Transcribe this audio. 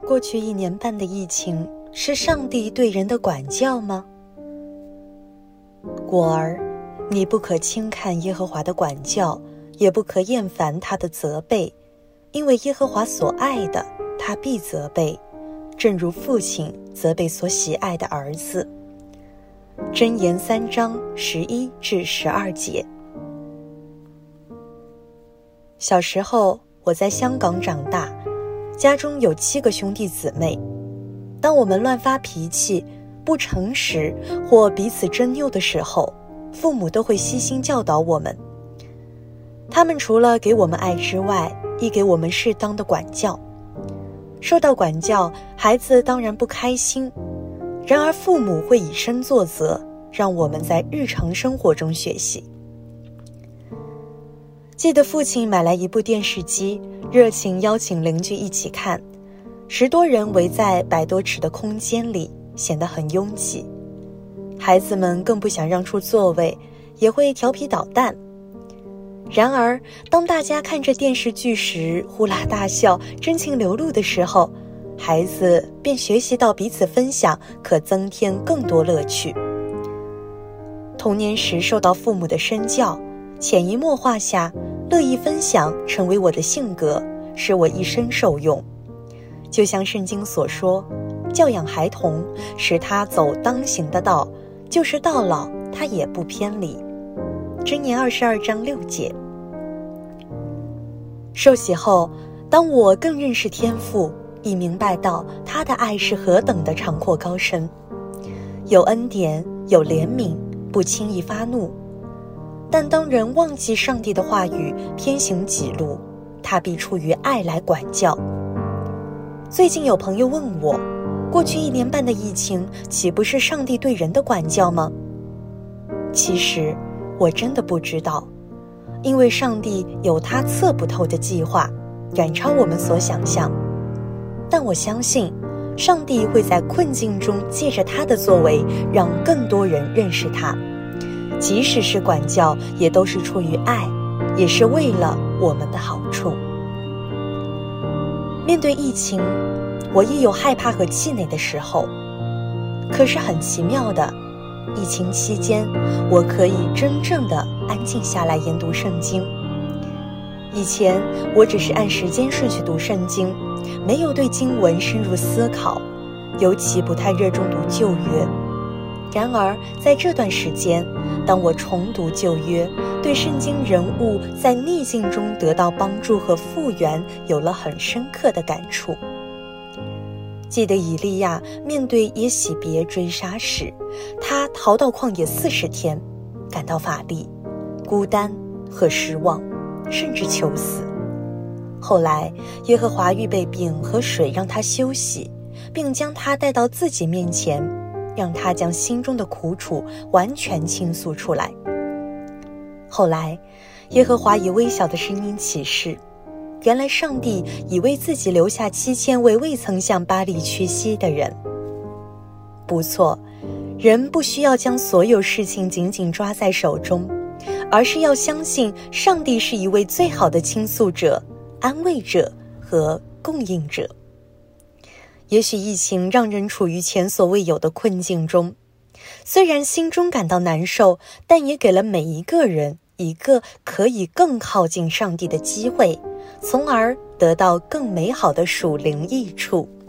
过去1年半的疫情是上帝对人的管教吗？果儿，你不可轻看耶和华的管教，也不可厌烦他的责备，因为耶和华所爱的，他必责备，正如父亲责备所喜爱的儿子。箴言3章11至12节。小时候我在香港长大，家中有7个兄弟姊妹。当我们乱发脾气、不诚实或彼此争拗的时候，父母都会悉心教导我们。他们除了给我们爱之外，亦给我们适当的管教。受到管教，孩子当然不开心，然而父母会以身作则，让我们在日常生活中学习。记得父亲买来一部电视机，热情邀请邻居一起看，10多人围在100多尺的空间里，显得很拥挤。孩子们更不想让出座位，也会调皮捣蛋。然而当大家看着电视剧时呼啦大笑、真情流露的时候，孩子便学习到彼此分享可增添更多乐趣。童年时受到父母的身教，潜移默化下，乐意分享成为我的性格，使我一生受用。就像圣经所说，教养孩童，使他走当行的道，就是到老他也不偏离。箴言22章6节。受洗后，当我更认识天父，亦明白到他的爱是何等的长阔高深，有恩典，有怜悯，不轻易发怒。但当人忘记上帝的话语，偏行己路，他必出于爱来管教。最近有朋友问我，过去1年半的疫情，岂不是上帝对人的管教吗？其实我真的不知道，因为上帝有他测不透的计划，远超我们所想象。但我相信，上帝会在困境中借着他的作为，让更多人认识他。即使是管教，也都是出于爱，也是为了我们的好处。面对疫情，我也有害怕和气馁的时候。可是很奇妙的，疫情期间，我可以真正的安静下来研读圣经。以前我只是按时间顺序读圣经，没有对经文深入思考，尤其不太热衷读旧约。然而在这段时间，当我重读旧约，对圣经人物在逆境中得到帮助和复原有了很深刻的感触。记得以利亚面对耶洗别追杀时，他逃到旷野40天，感到乏力、孤单和失望，甚至求死。后来耶和华预备饼和水让他休息，并将他带到自己面前，让他将心中的苦楚完全倾诉出来。后来耶和华以微小的声音启示，原来上帝已为自己留下7000位未曾向巴力屈膝的人。不错，人不需要将所有事情紧紧抓在手中，而是要相信上帝是一位最好的倾诉者、安慰者和供应者。也许疫情让人处于前所未有的困境中，虽然心中感到难受，但也给了每一个人一个可以更靠近上帝的机会，从而得到更美好的属灵益处。